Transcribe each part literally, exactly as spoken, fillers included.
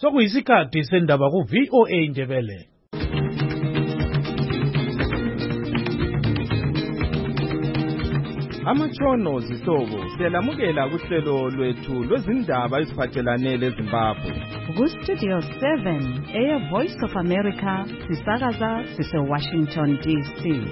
Sokuyisikhathi sendaba ku V O A Ndebele. Amatshono zihlobo siyalamukela kuhlelo lwethu lwezindaba eziphathelane leZimbabwe. Ku Studio seven, Air Voice of America, sisakaza sise Washington D C.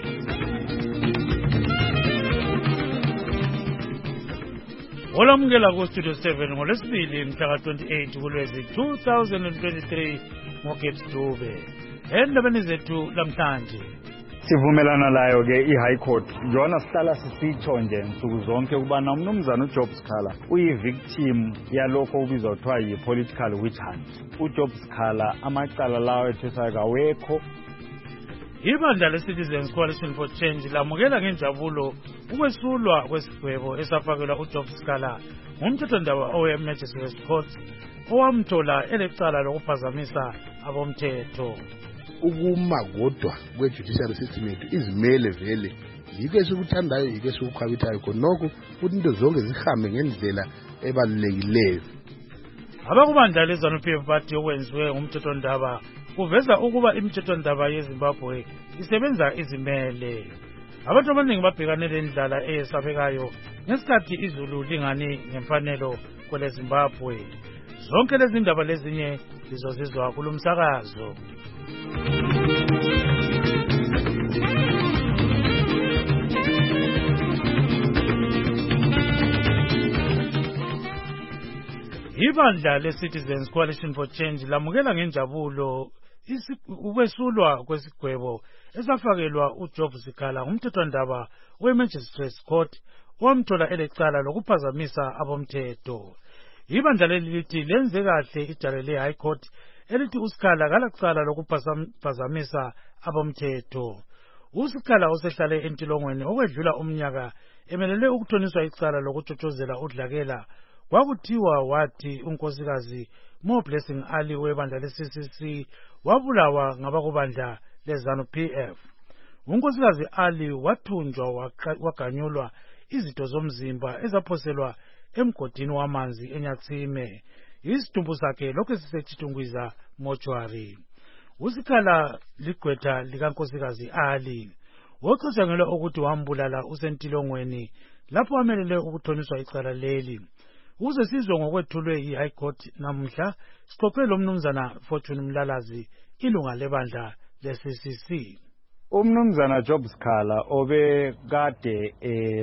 Olamukela ku Studio seven ngolesibili mhla twenty-eight kuLwezi two thousand twenty-three ngoGibbs Dube. Endabeni zethu lamhlanje sivumelana layo ke iHigh Court yona sihlala sisitsho nje nsuku zonke ukubana umnumzana uJob Sikhala uyivictim yalokho ubizwa kuthiwa yi-political witch hunt. uJob Sikhala amacala lawo ethethayo kawekho. Ibandla le-Citizens Coalition for Change lamukela ngenjabulo ukwesulwa kwesigwebo esafakelwa uJob Sikhala ngumthethwandaba owe-Magistrates Court owamthola elecala lokuphazamisa abomthetho. Ukuma kodwa kwe-judicial system yethu izimele vele yiko esikuthandayo yiko esikukhwabithayo khonokho futhi into zonke zihambe ngendlela ebalulekileyo. Abakubandla le-ZANU P F bathi okwenziwe ngumthethwandaba kuveza ukuba imithethwandaba yeZimbabwe isebenza izimele. Abantu abaningi babhekane lendlala eyesabekayo ngesikhathi izulu lingani ngemfanelo kwele Zimbabwe. Zonke lezi ndaba lezinye lizozizwa kulumsakazo. Ibandla le-Citizens Coalition for Change lamukela ngenjabulo ukwesulwa kwesigwebo esafakelwa uJob Sikhala ngumthethwandaba we-Magistrates Court owamthola elecala lokuphazamisa abomthetho. Ibandla leli lithi lenze kahle ijale le-High Court elithi uSikhala kalacala lokuphazamisa abomthetho. uSikhala osehlale entilongweni okwedlula umnyaka emelele ukuthoniswa icala lokutshotshozela udlakela kwakuthiwa wathi unkosikazi Mo Blessing Ali webandla le-C C C wabulawa ngabakubandla le-ZANU P F. Unkosikazi Ali wathunjwa waganyulwa izitho zomzimba ezaphoselwa emgodini wamanzi eNyatsime. Isidumbu sakhe lokho sisechithungwiza mortuary. uSikhala ligqwetha likankosikazi Ali wocatshangelwa ukuthi wambulala usentilongweni lapho wamelele ukuthoniswa icala leli. Uze sizwe ngokwethulwe yi-High Court namhla sixoxe lo mnumzana Fortune Mlalazi ilunga lebandla le-C C C. Umnumzana Job Sikhala obe kade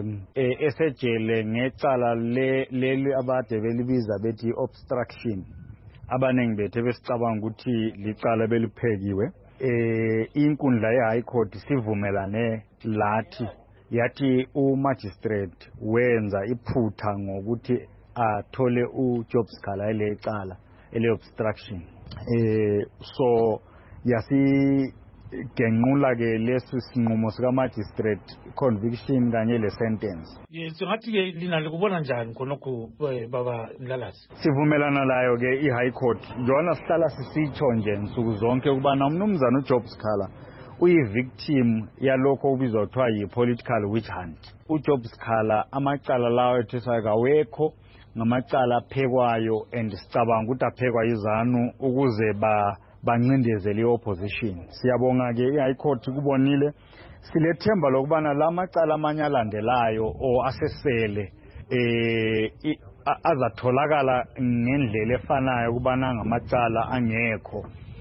esejele ngecala leli abade belibiza bethi obstruction. Abanengi bethe besicabanga ukuthi licala beliphekiwe. Eh inkundla ye-High Court sivumelane lathi yathi umagistrate wenza iphutha ngokuthi athole uJob Sikhala elecala ele obstruction. Eh so yasi genqula ke leso sinqumo sika magistrate conviction kanye le sentence. Yes, ngathi ke lina likubona njani khonokho baba Mlalazi? Sivumelana layo ke iHigh Court yona sihlala sisitsho nje nsuku zonke ukubana umnumzana uJob Sikhala uyivictim yalokho ubizwa kuthiwa yi-political witch hunt. uJob Sikhala amacala lawo ethethayo kawekho ngamacala aphekwayo and sicabanga ukuthi aphekwa yiZANU ukuze ba bancindezele i-opposition. Siyabonga ke iHigh Court kubonile silethemba lokubana lamacala amanye alandelayo o asesele eh azatholakala ngendlela efanayo kubana ngamacala angekho.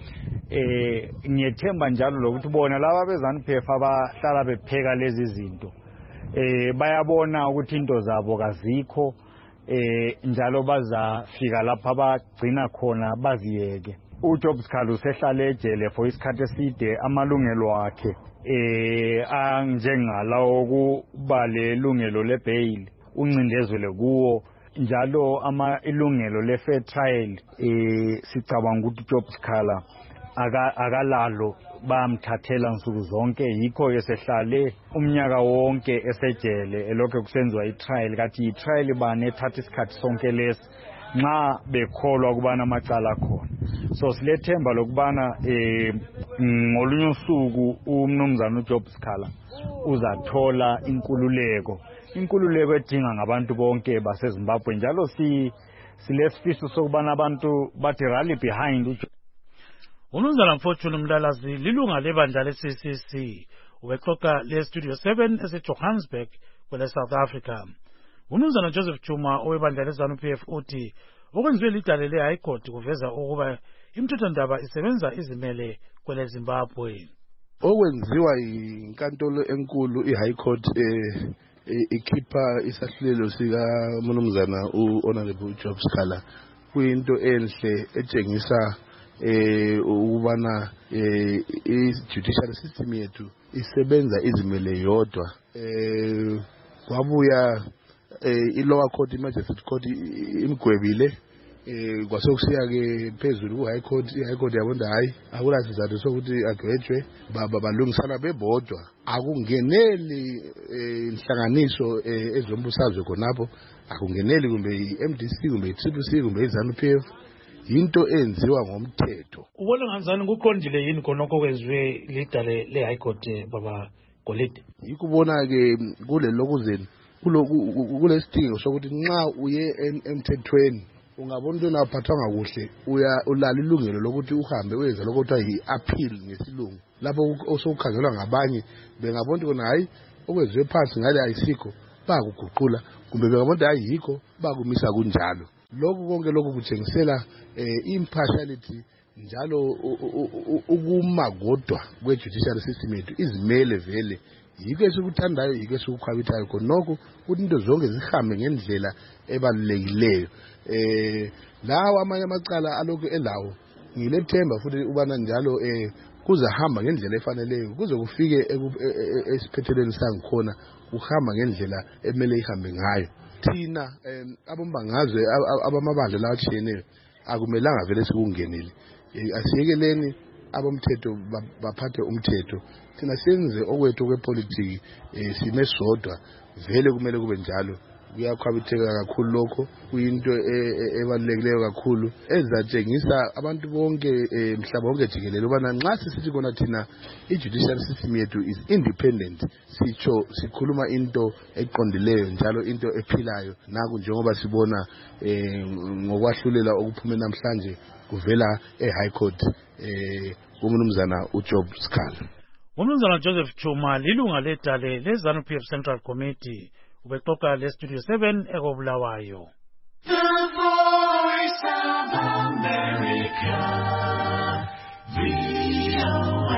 Eh ngiyethemba njalo lokuthi bona laba beZANU P F abahlala bepheka lezi zinto eh bayabona ukuthi into zabo kazikho eh njalo bazafika lapha bagcina khona baziyeke. uJob Sikhala usehlale ejele for isikhathi eside amalungelo akhe eh anjengala okuba lelungelo lebail uncindezele kuwo njalo ama ilungelo le-fair trial eh sicabanga ukuthi uJob Sikhala akalalo bamthathela nsuku zonke yikho esehlale umnyaka wonke esejele elokho kusenziwa itrial kathi itrial bane ethatha isikhathi sonke lesi nxa bekholwa kubana amacala khona. So silethemba lokubana eh ngolunye usuku umnumzana uJob Sikhala uzathola inkululeko inkululeko edinga ngabantu bonke baseZimbabwe njalo si silesifiso sokubana abantu bathi rally behind. Unumzana Mfortune Mlalazi lilunga lebandla le-C C C ubexoxa le-Studio seven ese-Johannesburg kwele South Africa. Unumzana Joseph Chuma owebandla le-ZANU P F uthi okwenziwe lidale le-High Court kuveza ukuba imithethwandaba isebenza izimele kwele Zimbabwe. Okwenziwa inkantolo enkulu i-High Court eh ikhipha isahlulelo sika Mnumzana u-Honorable Job Sikhala kuyinto enhle etshengisa eh ukubana eh i-judicial system yethu isebenza izimele yodwa. Eh kwabuya eh i-lower court i-magistrate court imgwebile eh kwasokusiya ke phezulu ku-High Court. I-High Court yabona hayi akula sizathu sokuthi agwetshwe baba balungisana bebodwa, akungeneli inhlanganiso ezombusazwe khonapho, akungeneli kumbe i-M D C kumbe i-C C C kumbe i-ZANU P F, yinto enziwa ngomthetho. Ubona kanjani kuqondile yini khonokho kwenziwe lidale le-High Court baba Golide? Yikubona ke kule lokuzeni kulesidingo sokuthi nxa uye emthethweni ungabona into naphathwanga kuhle uya ulala ilungelo lokuthi uhambe uyenza lokho kuthiwa yi-appeal ngesilungu, lapho osokukhangelwa ngabanye bengabona ukuthi kona hayi okwenziwe phansi ngale ayisikho bakuguqula, kumbe bengabona hayi yikho bakumisa kunjalo. Lokhu konke lokhu kutshengisela impartiality njalo ukumagodwa kwe-judicial system yethu izimele vele. Yiko esikuthandayo, yiko esikukhwabithayo khonokho ukuthi into zonke zihambe ngendlela ebalulekileyo. Eh lawo amanye amacala alokhu elawo ngilethemba futhi ubana njalo eh kuzahamba ngendlela efaneleyo kuze kufike esiphethelweni sangikhona kuhamba ngendlela emele ihambe ngayo. Thina abombangazwe abamabandla lawo atshiyeneyo akumelanga vele sikungenile. Asiyekeleni abomthetho baphathe umthetho, thina senze okwethu kwepolitiki sime sodwa, vele kumele kube njalo. Kuyakhwabitheka kakhulu lokho, kuyinto ebalulekileyo kakhulu ezatshengisa abantu bonke mhlaba wonke jikelele ubana nxa sisithi kona thina i-judicial system yethu is independent, sitsho sikhuluma into eqondileyo njalo into ephilayo. Naku njengoba sibona ngokwahlulela okuphume namhlanje kuvela e-High Court eh uMnumzana uJob Sikhala. Umnumzana Joseph Chuma lilunga ledale le-ZANU P F Central Committee ubexoxa le-Studio seven ekobulawayo. The Voice of America, V O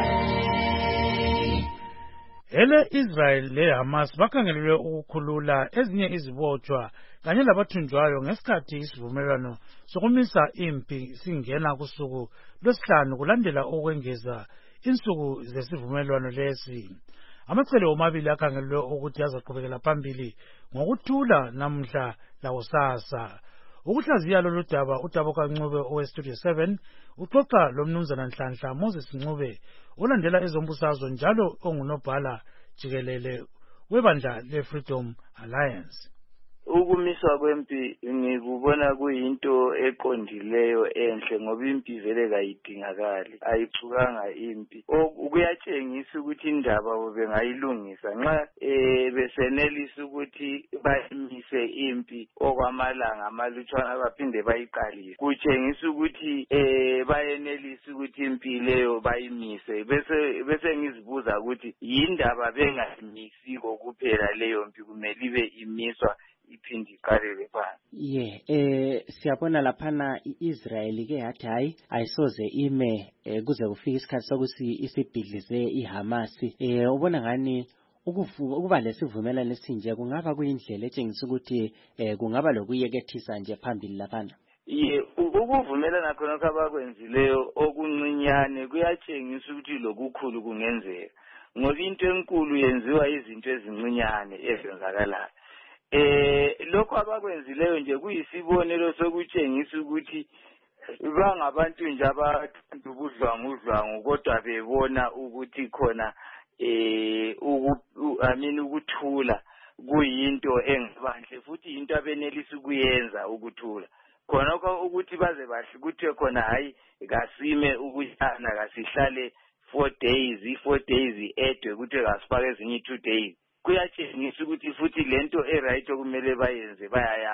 A. Ele Israel le Hamas bakhangelelwe ukukhulula ezinye izibotshwa kanye labathunjwayo ngesikhathi isivumelwano sokumisa impi singena kusuku lwesihlanu kulandela okwengeza insuku zesivumelwano lesi. Amacele omabili akhangelelwe ukuthi azaqhubekela phambili ngokuthula namhla lakusasa. Ukuhlaziya lolu daba uDabo kaNcube owe-Studio seven uxoxa lomnumzana Nhlanhla Moses Ncube olandela ezombusazwe njalo ongunobhala jikelele webandla le-Freedom Alliance. Ukumiswa kwempi ngikubona kuyinto eqondileyo enhle ngoba impi vele kayidingakali, ayixukanga impi. Kuyatshengisa ukuthi indaba bengayilungisa nxa eh besenelisa ukuthi bayimise impi okwamalanga amalutshwana baphinde bayiqalise. Kutshengisa ukuthi eh bayenelisa ukuthi impi leyo bayimise. Bese bese ngizibuza ukuthi yindaba bengayimisiko kuphela leyo mpi kumele ibe imiswa iphindi iqalele phansi. Ye eh siyabona laphana iIsrael ke yathi hayi ayisoze ime kuze kufike isikhathi sokuthi isibhidlize iHamas. Eh ubona ngani ukuba lesivumelano esinje kungaba kuyindlela etshengisa ukuthi kungaba lokuyekethisa nje phambili laphana? Ye ukuvumelana khona abakwenzileyo okuncinyane kuyatshengisa ukuthi lokukhulu kungenzeka ngoba into enkulu yenziwa izinto ezincinyane ezenzakalayo. Eh lokho abakwenzileyo nje kuyisibonelo sokutshengisa ukuthi bangabantu nje abathanda ubudlwangu udlwangu kodwa bebona ukuthi khona eh uku amini ukuthula kuyinto engabanhle futhi into abenelisa ukuyenza ukuthula khona ukuthi baze bahle ukuthi khona hayi kasime ukushana kasihlale four days four days edwe ukuthi kasifake ezinye two days. Kuyatshengisa ukuthi futhi lento eright okumele bayenze bayayazi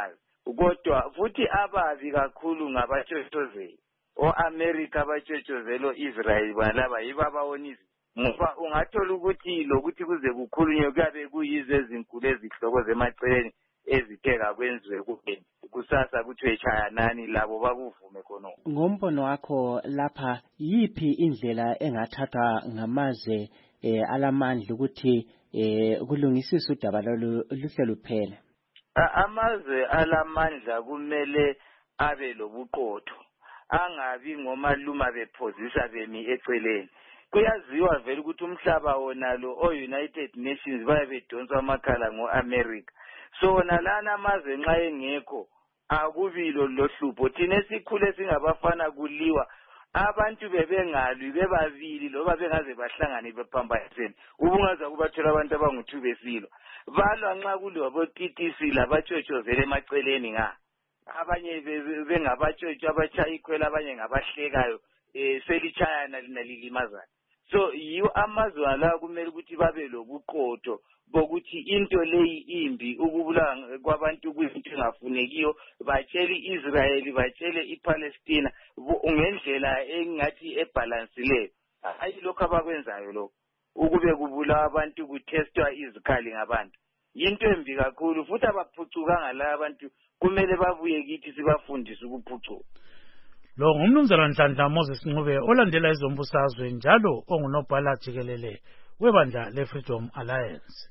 kodwa futhi ababi kakhulu ngabatshotshozeli o-America abatshotshozela o-Israel balaba yibo abawonisa ngoba ungathola ukuthi lokuthi kuze kukhulunywe kuyabe kuyizo ezinkulu ezihloko zemaceleni ezitheka kwenziwe kube kusasa kuthiwe chayanani labo bakuvume khonokho. Ngombono wakho lapha yipi indlela engathathwa ngamazwe eh, alamandla ukuthi eh, kulungisisa udaba lolu luhle luphele? Amazwe alamandla kumele abe lobuqotho, angabi ngomaluma bephozisa bemi eceleni. Kuyaziwa vele ukuthi umhlaba wona lo o-United Nations bayabedonsa amakhala ngo-America. So nalana amazwe nxa engekho akubilo lohlupho. Thina esikhule singabafana kuliwa abantu bebengalwi bebabili loba bengaze bahlangane bephambanisene. Ubungaza kubathola abantu abangu-two besilwa. Balwa nxa kuliwa bo-T T C labatshotshozela emaceleni nga. Abanye bengabatshotshwa abachaya ikhwela abanye ngabahlekayo eh selitshayana lina lilimazana. So yiwo amazwe la kumele ukuthi babe lobuqotho bokuthi into leyi imbi ukubulala kwabantu kuyinto engafunekiyo, batshele iIsrael batshele iPalestina ngendlela engathi ebalansileyo. Hayi lokho abakwenzayo lokho ukube kubulawa abantu kutestwa izikhali ngabantu yinto embi kakhulu, futhi abaphucukanga la abantu kumele babuye kithi sibafundise ukuphucuka. Lo ngumnumzana Nhlanhla Moses Ncube olandela izombusazwe njalo ongunobhala jikelele webandla leFreedom Alliance.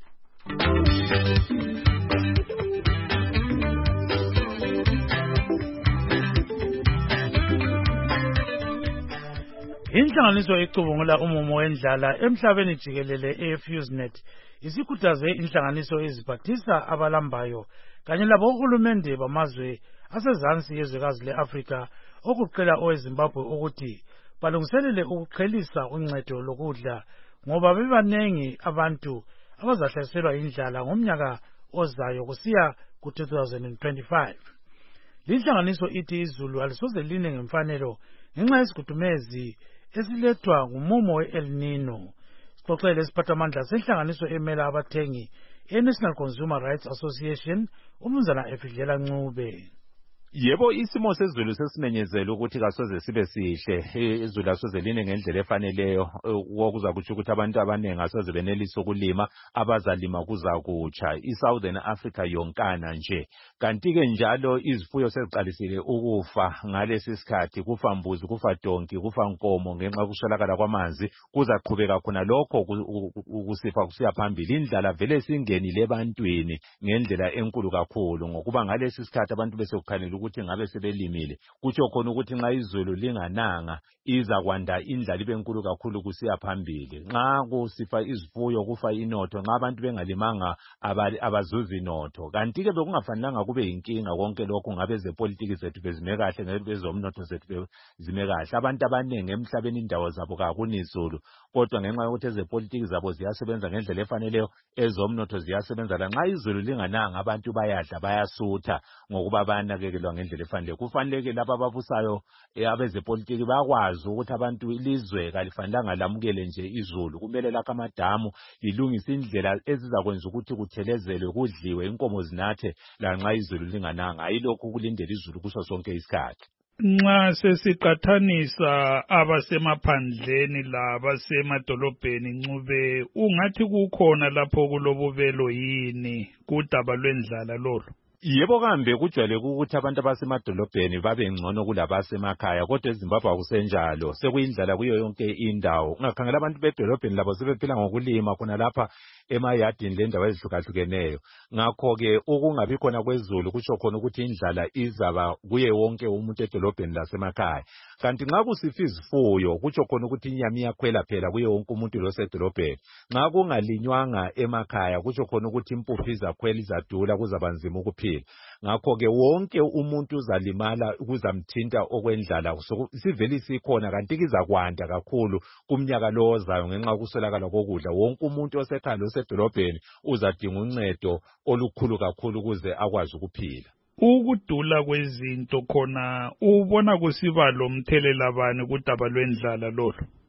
Inhlanganiso ecubungula umumo wendlala emhlabeni jikelele eFusenet isikhuthaze inhlanganiso eziphathisa abalambayo kanye labo uhulumende bamazwe asezansi yezwekazi leAfrika okuqela oweZimbabwe ukuthi balungiselele ukuqhelisa uncedo lokudla ngoba bebanengi abantu abazahlaselwa indlala ngomnyaka ozayo kusiya ku two thousand twenty-five. Linhlanganiso ithi izulu alisoze line ngemfanelo ngenxa yesigudumezi esilethwa ngumumo we-El Nino. Sixoxele isiphathamandla senhlanganiso emela abathengi e-National Consumer Rights Association umnumzana Efidlela Ncube. Yebo, isimo sezulu sesimenyezela ukuthi kasoze sibe sihle, izulu asoze line ngendlela efaneleyo, okuza kuthi ukuthi abantu abaningi asoze benelise ukulima, abazalima kuza kutsha. iSouthern Africa yonkana nje. Kanti ke njalo izifuyo seziqalisile ukufa ngalesi sikhathi, kufa mbuzi, kufa donki, kufa nkomo ngenxa kuswelakala kwamanzi, kuza qhubeka khona lokho ukusifa kusiya phambili. Indlala vele singenile ebantwini ngendlela enkulu kakhulu ngokuba ngalesi sikhathi abantu bese ukukhanela ukuthi ngabe sebelimile, kutsho khona ukuthi nxa izulu lingananga iza kwanda indlala ibe nkulu kakhulu kusiya phambili. Nxa kusifa izifuyo kufa inotho, nxa abantu bengalimanga abazuzi inotho. Kanti ke bekungafanelanga kube yinkinga konke lokho ngabe zepolitiki zethu bezime kahle, ngabe bezomnotho zethu bezime kahle. Abantu abanengi emhlabeni indawo zabo kakunizulu, kodwa ngenxa yokuthi ezepolitiki zabo ziyasebenza ngendlela efaneleyo, ezomnotho ziyasebenza. Nxa izulu lingananga abantu bayadla bayasutha ngokuba banakekelwa ngendlela efaneleyo. Kufanele laba ababusayo abezepolitiki bakwazi ukuthi abantu ilizwe kalifanelanga lamukele nje izulu, kumele lakho amadamu ilungise indlela ezizakwenza ukuthi kuthelezelwe kudliwe inkomo zinathe lanxa izulu lingananga, ayilokhu kulindela izulu kuso sonke isikhathi. Nxa sesiqathanisa abasemaphandleni labasemadolobheni Ncube, ungathi kukhona lapho kulobubelo yini kudaba lwendlala lolo? Yebo, kambe kujwayele ukuthi abantu abasemadolobheni babe ngcono kulabasemakhaya, kodwa eZimbabwe akusenjalo. Sekuyindlala kuyo yonke indawo. Ungakhangela abantu bedolobheni labo sebephila ngokulima khona lapha emayadini lendawo ezihlukahlukeneyo. Ngakho ke ukungabi khona kwezulu kutsho khona ukuthi indlala izaba kuye wonke umuntu edolobheni lasemakhaya. Kanti nxa kusifa izifuyo kutsho khona ukuthi inyama iyakhwela phela kuye wonke umuntu losedolobheni. Nxa kungalinywanga emakhaya kutsho khona ukuthi impuphu izakhwela izadula kuzabanzima ukuphila. Ngakho ke wonke umuntu uzalimala kuzamthinta okwendlala. Sivele sikhona kanti kizakwanda kakhulu kumnyaka lo ozayo ngenxa kuswelakala kokudla. Wonke umuntu osekhaya losedolobheni uzadinga uncedo olukhulu kakhulu ukuze akwazi ukuphila. Ukudula kwezinto khona ubona kusiba lomthelela bani kudaba lwendlala lolo?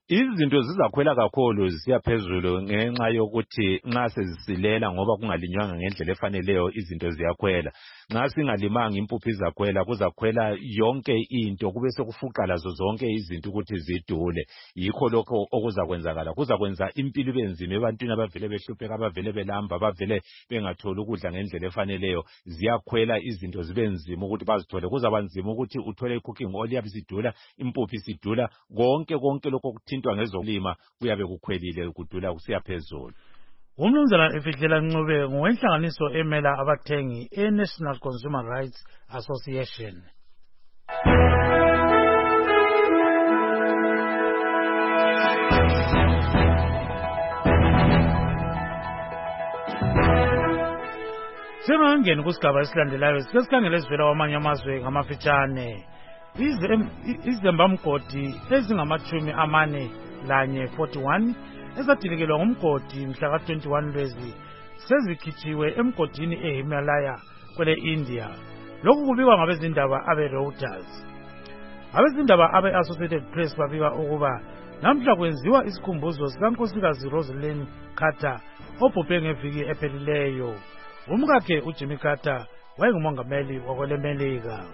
Izinto zizakhwela kakhulu zisiya phezulu ngenxa yokuthi nxa sezisilela ngoba kungalinywanga ngendlela efaneleyo izinto ziyakhwela. Nxa singalimanga impuphu izakhwela, kuzakhwela yonke into, kube sekufuqa lazo zonke izinto ukuthi zidule. Yikho lokho okuzakwenzakala. Kuzakwenza impilo ibe nzima ebantwini abavele behlupheka, abavele belamba, abavele bengatholi ukudla ngendlela efaneleyo. Ziyakhwela izinto zibe nzima ukuthi bazithole. Kuzaba nzima ukuthi uthole cooking oil yabe isidula, impuphu isidula, konke konke lokho okuthintwa ngezolima kuyabe kukhwelile kudula kusiya phezulu. Umnumzana Efihlela Ncube ngowenhlanganiso emela abathengi e-National Consumer Rights Association. Singangeni kusigaba esilandelayo sike sikhangele sivela kwamanye amazwe ngamafitshane. Izembamgodi ezingamachumi amane lanye forty-one ezadilikelwa ngumgodi mhla ka twenty-one Lwezi sezikhitshiwe emgodini eHimalaya kwele India. Lokhu kubikwa ngabezindaba abe Reuters. Abezindaba abe Associated Press babika ukuba namhla kwenziwa isikhumbuzo sikankosikazi Rosalind Carter obhubhe ngeviki ephelileyo. Umkakhe uJimmy Carter wayengumongameli wakwele Melika.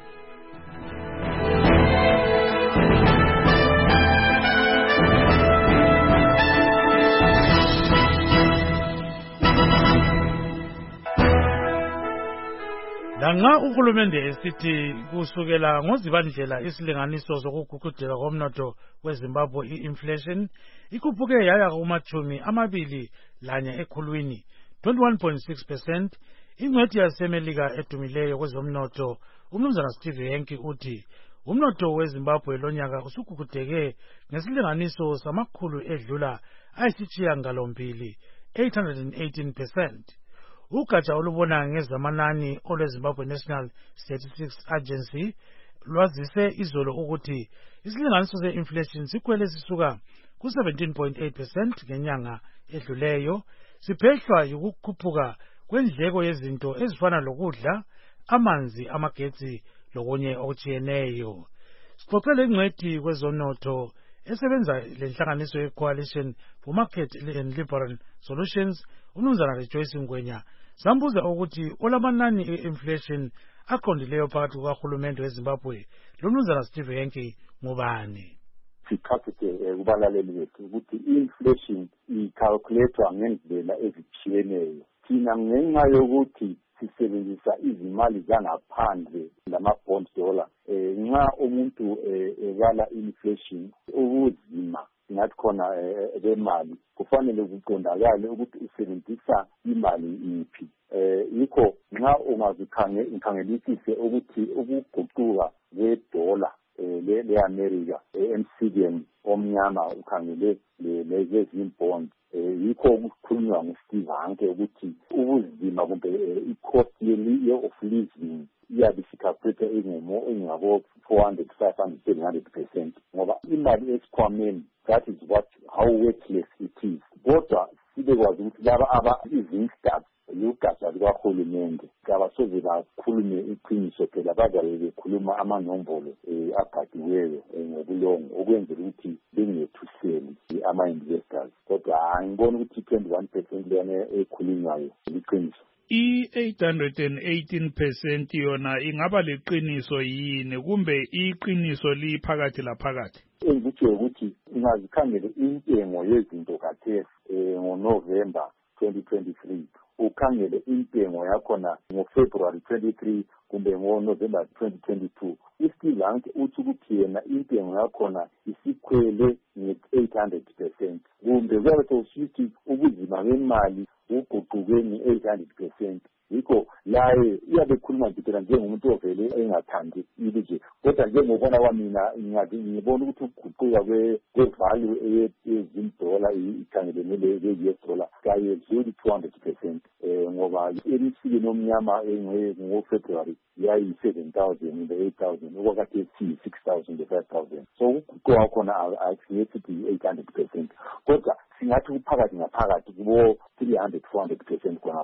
Lanxa uhulumende esithi kusukela ngozibandlela isilinganiso zokugugudeka komnotho weZimbabwe i-inflation ikhuphuke yaya kumachumi amabili lanye ekhulwini twenty-one point six percent. Ingcwethi yasemelika edumileyo kwezomnotho umnumzana Steve Henke uthi umnotho weZimbabwe lonyaka usugugudeke ngesilinganiso samakhulu edlula ayisishiyagalombili eight hundred eighteen percent. Ugatsha olubona ngezamanani olweZimbabwe National Statistics Agency lwazise izolo ukuthi isilinganiso se-inflation sikhwele sisuka ku seventeen point eight percent ngenyanga edluleyo, siphehlwa yikukhuphuka kwendleko yezinto ezifana lokudla, amanzi, amagetsi lokunye okutshiyeneyo. Sixoxele ingcwethi kwezomnotho esebenza lenhlanganiso ye-Coalition for Market and Liberal Solutions umnumzana Rejoice Ngwenya sambuza ukuthi olamanani e-inflation aqondileyo phakathi kukahulumende weZimbabwe lomnumzana Steve Henke ngubani. Sikhatheke kubalaleli bethu ukuthi i-inflation i-calculator ngendlela ezitshiyeneyo. Thina ngenxa yokuthi sisebenzisa izimali zangaphandle lama-bond dollar, nxa umuntu ebala inflation ubuzima ngathi khona bemali kufanele kuqondakale ukuthi usebenzisa imali iphi. Yikho nxa ungazikhangelisise ukuthi ukuguquka kwedola le-America emsikeni omnyama ukhangele lezezimpondo, yikho ukukhulunywa nguSteve Hanke ukuthi ubuzima kumbe i-cost of living iyabe isikhaphephe engabo four hundred, five hundred, seven hundred percent ngoba imali esikhwameni, that is what how worthless it is. Kodwa sibekwazi ukuthi laba aba izinstaff lugatsha lukahulumende kabasoze bakhulume iqiniso phela bazabe bekhuluma amanombolo abhadiweyo ngobulongo okwenzela ukuthi bengethuseli ama-investors. Kodwa angibona ukuthi twenty-one percent lena ekhulunywayo liqiniso. I-eight hundred eighteen percent yona ingaba liqiniso yini kumbe iqiniso liphakathi laphakathi? Engikutsho ukuthi ungazikhangele intengo yezinto kathesi ngoNovember twenty twenty-three, ukhangele intengo yakhona ngoFebruary twenty-three kumbe ngoNovember twenty twenty-two, uSteve Hanke uthi ukuthi yena intengo yakhona isikhwele nge-eight hundred percent kumbe kuyabe sekusithi ubuzima bemali uguquke nge-eight hundred percent. Yikho laye iyabe khuluma nje njengomuntu ovele engathandi ilizwe, kodwa njengobona kwamina ngibona ukuthi ukuguquka kwe-value yezindola ikhangelene le-U S dollar kaye zero two hundred percent ngoba emisikeni omnyama ngoFebruary yayi-seven thousand kumbe eight thousand okwakade siyi-six thousand five thousand. So ukuguquka khona akusiyethi eight hundred percent, kodwa singathi kuphakathi ngaphakathi kubo three hundred, four hundred percent khonapho.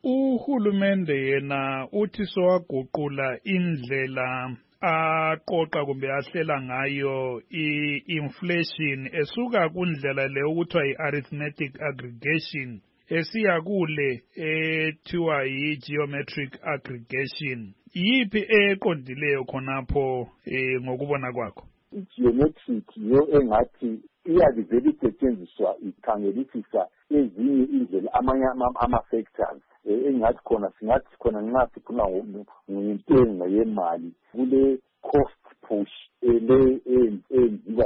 uhulumende yena uthi sowaguqula indlela aqoqa kumbe ahlela ngayo i-inflation esuka kundlela le okuthiwa i-arithmetic aggregation esiya kule ethiwa yi-geometric aggregation. Yiphi eqondileyo khonapho eh, ngokubona kwakho? I-geometric yiyo engathi iyavele isetshenziswa ikhangelisisa ezinye indlela amanye ama-factors engathi khona singathi khona nxa sikhuluma ngentengo yemali kule cost push ele enziwa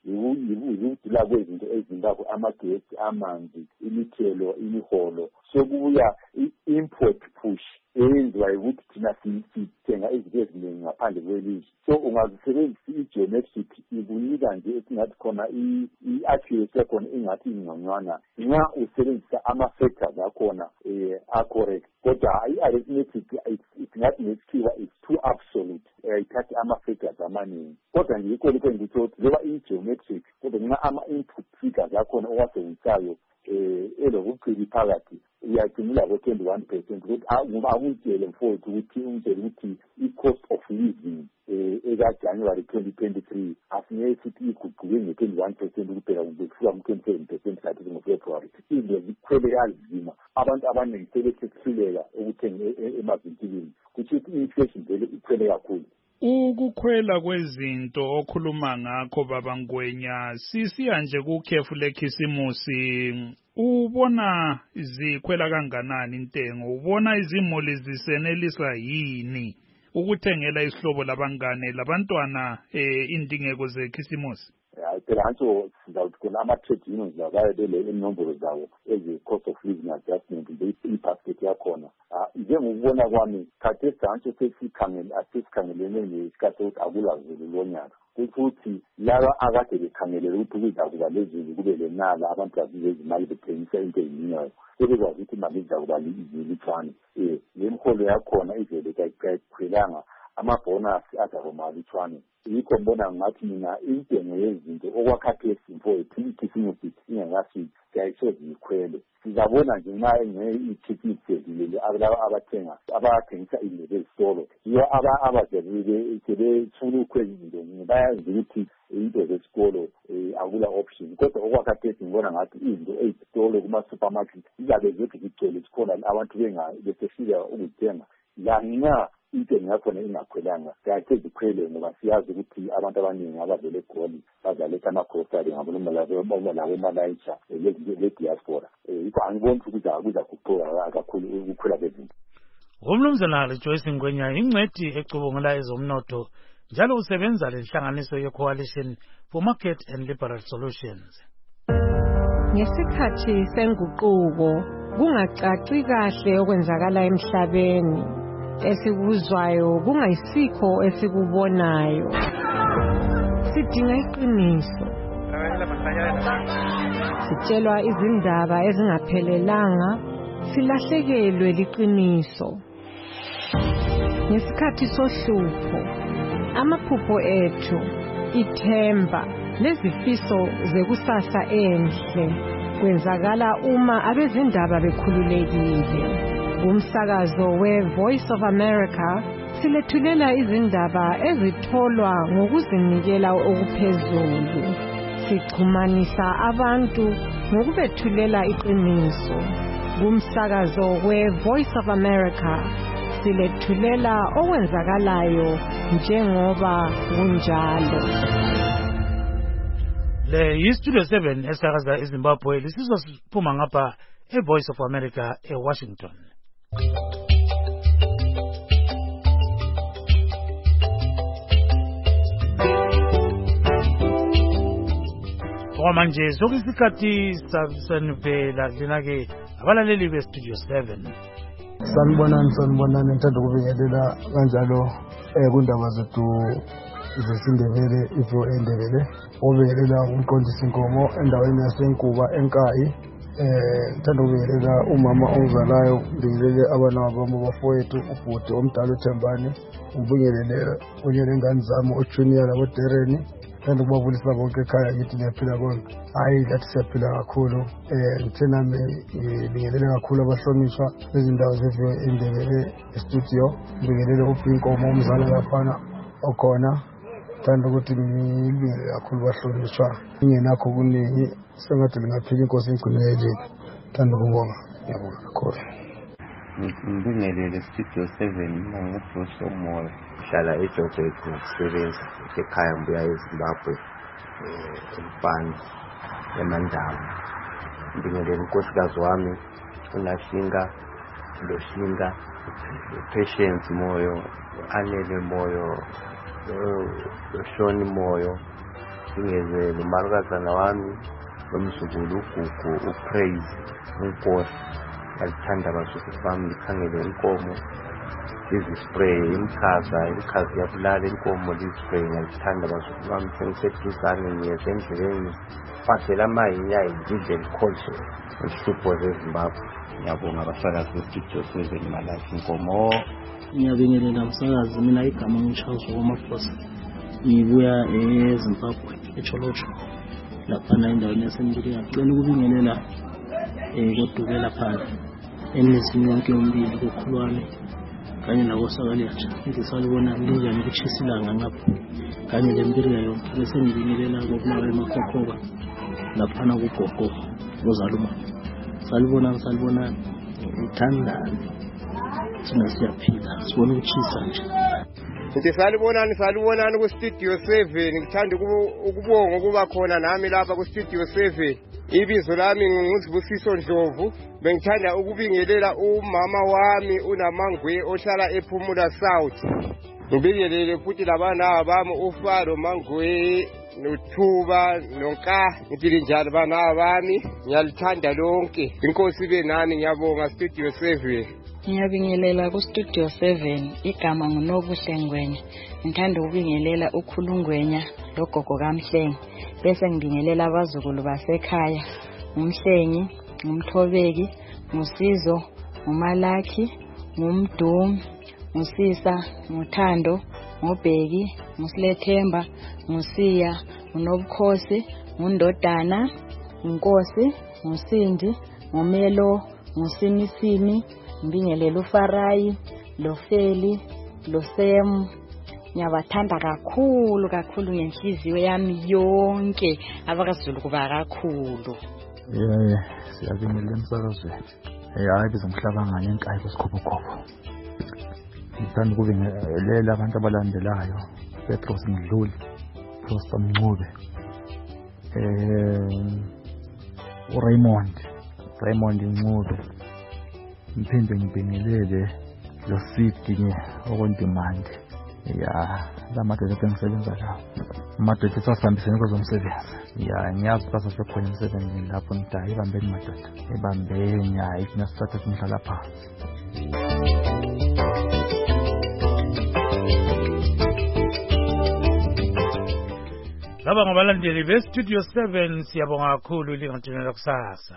yikudula kwezinto ezindako amagesi amanzi imithelo imiholo sokubuya i-import push eyenziwa yikuthi thina sithenga izinto eziningi ngaphandle kwelizwe. So ungazisebenzisa i-geometric ikunika nje esingathi khona i-accuracy yakhona ingathi ingconywana nxa usebenzisa ama-factors akhona um a-correct. Kodwa i-arithmetic singathi ngesikhiwa it's too absolute, ayithathi ama-factors amaningi. Kodwa nje yikho lokho engikutsho ukuthi njengoba i-geometric kodwa nxa ama-input figures akhona owasebenzisayo um elobuqili phakathi uyagcinela ko-twenty-one percent ukuthi ngoba akuyitshele mfowethu ukuthi umtshele ukuthi i-cost of living um eka-January twenty twenty-three asingeke futhi iguquke nge-twenty-one percent kuphela kumbe kufika ku-twenty-seven percent kathi ngoFebruary. Izinto zikhwele kanzima, abantu abaningi sebesehluleka ukuthenga emavinkilini, kutho ukuthi i-inflation vele ikhwele kakhulu. Ukukhwela kwezinto okhuluma ngakho baba Ngwenya sisiya nje kukhefu lekhisimusi, ubona zikhwela kanganani intengo? Ubona izimoli zisenelisa yini ukuthengela isihlobo labangane labantwana eh indingeko zekhisimusi? hayi phela antsho sizawuthi khona ama-trade unions labayebele inombolo zawo ezi-cost of living adjustment i-basket yakhona. Njengokubona kwami khathesi antsho sesikhangelene nesikhathi sokuthi akulazulu lo nyaka, ukuthi laba akade bekhangelele ukuthi kuzakuba lezulu kube lenala abantu bazize izimali bethengisa into eyininyayo sebekwazi ukuthi imali izakuba lifane. um le mholo yakhona ivele kayikhwelanga, amabhonasi azakuma lifane. Yikho mbona ngathi mina intengo yezinto okwakhathesi mfowethu ikhisimusi ingakafiki kayisoze ikhwele. Sizabona nje nxa i-ticket sezilele laba abathenga abathengisa izinto ezitolo yiyo sebefuna ukhwela izinto, bayazi ukuthi into zesikolo akula option. Kodwa okwakhathesi ngibona ngathi izinto ezitolo kuma-supermarket izabe zithi zigcwele sikhona abantu besefika ukuthenga la nxa intengo yakhona ingakhwelanga kahle zikhwele ngoba siyazi ukuthi abantu abaningi abavele eGoli bazaletha ama-grocery labomalayitsha le-diaspora. Yikho angiboni ukuthi kuzaguquka kakhulu ukukhwela kwezinto. Umnumzana Joyce Ngwenya ingcwethi ecubungula ezomnotho njalo usebenza lenhlanganiso ye-Coalition for Market and Liberal Solutions. Ngesikhathi senguquko kungacaci kahle okwenzakala emhlabeni, esikuzwayo kungayisikho esikubonayo. Sidinga iqiniso. Sitshelwa izindaba ezingaphelelanga, silahlekelwe liqiniso. Ngesikhathi sohlupho, amaphupho ethu, ithemba, lezifiso zekusasa enhle kwenzakala uma abezindaba bekhululekile. Umsakazo we-Voice of America silethulela izindaba ezitholwa ngokuzinikela okuphezulu. Sixhumanisa abantu ngokubethulela iqiniso. Kumsakazo we-Voice of America silethulela okwenzakalayo njengoba kunjalo. Le yi-Studio seven esakaza eZimbabwe lisizwa siphuma ngapha e-Voice of America e-Washington. Manje sokusikhathi sanivela lina-ke abalaleli be-Studio seven. Sanibonani sanibonani ngithanda ukubingelela kanjalo um kundaba zethu zesindebele ifo endebele obingelela umqondisi Nkomo endaweni yaseNkuba eNkayi. Eh ngithanda ukubingelela umama ongizalayo, ngibingelele abana bami bafowethu ubhuti omdala uThembani, ngibingelele kunye nengane zami uJunior laboDereni, Thanda ukubabulisa bonke ekhaya ngithi niyaphila konke. Hayi lathi siyaphila kakhulu. Eh ngithe nami ngibingelele kakhulu abahlonishwa bezindawo zeviyo endebele e-studio. Ngibingelele uBinkomo umzala yafana okhona. Thanda ukuthi ngibingelele kakhulu abahlonishwa. Ingenakho kuningi sengathi lingaphila inkosi ingcinele. Thanda ukubonga. Ngiyabonga kakhulu. Ngibingelele Studio seven ngingubruce Omoya hlala eJoburg ngokusebenza ekhaya ngibuya eZimbabwe eMfana eMandawu. Ngibingelele unkosikazi wami uNashinga Loshinga Patience Moyo Anele Moyo Shoni Moyo. Ngibingelele umalukazana wami nomzukulu uGugu uPraise uNkosi. Alithanda abasuku bami likhangele inkomo izispray imkhaza imkhazi yabulala inkomo lispray ngalithanda abasuku bami sengiseduzane ngiyeza endleleni fasela amayinya ngidle likholse isipho zeZimbabwe. Ngiyabonga abasakazi bestudio seven malazi inkomo. Ngiyabingelela umsakazi mina igama ngishazo wamafosa ngibuya eZimbabwe eCholocho lapha endaweni yaseMbiliya. Ngicela ukubingelela kodubela phansi emizini yonke yombili kokhulwane kanye nakosakalatsha ngisalibona linjani ukuchisilanga ngapha kanye lempiriya yonke bese ngibingelela kokunayo emakhokhoba laphana kugogo rozaluma salibona salibona ithandana thina siyaphila sibona ukuchisa nje. Ngithi salibonani salibonani ku Studio seven. Ngithanda ukubonga ukuba khona nami lapha ku Studio seven. Ibizo lami nguZibusiso Ndlovu. Bengithanda ukubingelela umama wami uNamangwe ohlala ePhumula South. Ngibingelele futhi labana bami uFaro Mangwe noThuba nonka. Ngidile njalo bana bami ngiyalithanda lonke. Inkosi ibe nani. Ngiyabonga Studio seven. Ngiyabingelela ku Studio seven igama nguNobuhle Ngwenya. Ngithanda ukubingelela ukhulungwenya logogo kaMhlenge bese ngibingelela abazukulu basekhaya uMhlengi uMthobeki uSizo uMalaki uMdumi uSisa uThando uBheki uSilethemba uSiya uNobukhosi uNdodana uNkosi uSindi uMelo uSinisini. Ngibingelela uFarayi loFeli loSem. Ngiyabathanda kakhulu kakhulu ngenhliziyo yami yonke abakaZulu kuba kakhulu. Yeah, siyabingelela emsakazweni. Eh hayi bizomhlaba nganye enkayi kwesikhobokhopho. Ngithanda ukubingelela abantu abalandelayo Petros Mdluli, Prosper Mncube, eh uRaymond, Raymond Mncube. Ngiphinde ngibingelele lo Sidi okondimande. Ya, lamadoda engisebenza lawo. Amadoda sasihambisene kwezomsebenzi. Ya, ngiyazi basasekhona emsebenzini lapho ngidayi ibambeni madoda. Ebambeni hayi kunasithatha simhlala phansi. Laba ngabalandeli be Studio seven siyabonga kakhulu lingathunela kusasa.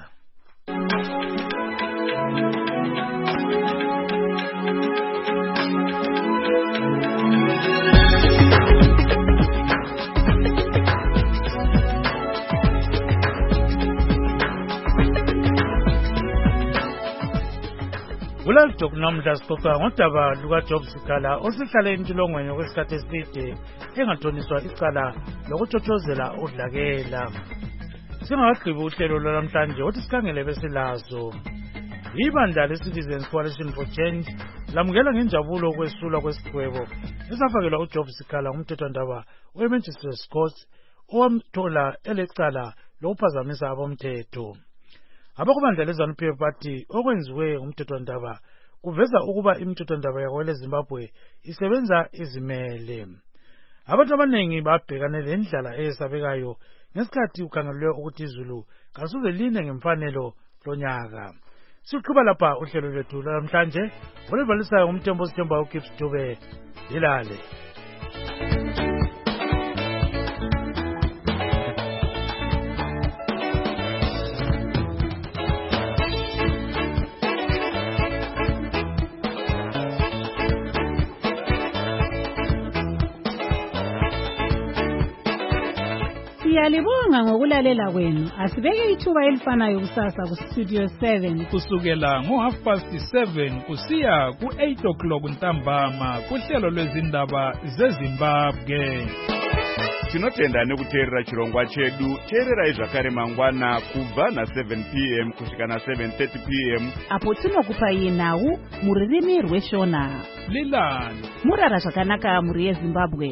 Ulaldo kunamhla sixoxa ngodaba lukaJob Sikhala osihlale entolongweni kwesikhathi eside engathoniswa icala lokutshotshozelwa udlakela. Singakagqibi uhlelo lwanamhlanje uthi sikhangele besilazo. Ibandla leCitizens Coalition for Change lamukela ngenjabulo ukwesulwa kwesigwebo esafakelwa uJob Sikhala ngumthethwandaba weManchester Court owamthola elecala lokuphazamisa abomthetho. Abakubandla leZANU-P F bathi okwenziwe ngumthethwandaba kuveza ukuba imithethwandaba yakwele Zimbabwe isebenza izimele. Abantu abanengi babhekane lendlala eyesabekayo ngesikhathi ukhangelwe ukuthi izulu kasuze line ngemfanelo lonyaka. Siqhuba lapha uhlelo lwethu namhlanje oluvalisayo ngumthembo sithemba uKips Dube ilale. Siyalibonga ngokulalela kwenu. Asibeke ithuba elifanayo kusasa ku-Studio seven. Kusukela ngo-half past seven kusiya ku-eight o'clock ntambama kuhlelo lwezindaba zeZimbabwe. Tinotenda nekuteerera chirongwa chedu. Teererai zvakare mangwana kubva na seven p m kusvika na seven thirty p m apo tinokupai nhau muririmi rweshona. Lilani Murara zvakanaka muri yeZimbabwe.